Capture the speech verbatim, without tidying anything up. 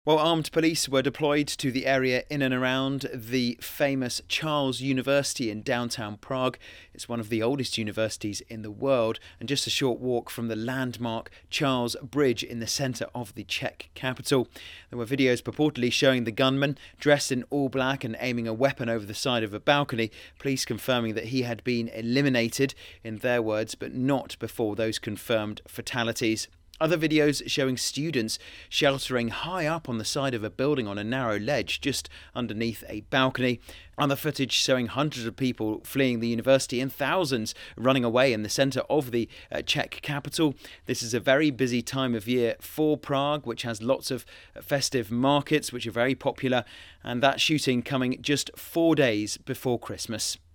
Well, armed police were deployed to the area in and around the famous Charles University in downtown Prague. It's one of the oldest universities in the world and just a short walk from the landmark Charles Bridge in the centre of the Czech capital. There were videos purportedly showing the gunman dressed in all black and aiming a weapon over the side of a balcony, police confirming that he had been eliminated, in their words, but not before those confirmed fatalities. Other videos showing students sheltering high up on the side of a building on a narrow ledge just underneath a balcony. Other footage showing hundreds of people fleeing the university and thousands running away in the centre of the uh, Czech capital. This is a very busy time of year for Prague, which has lots of festive markets which are very popular, and that shooting coming just four days before Christmas.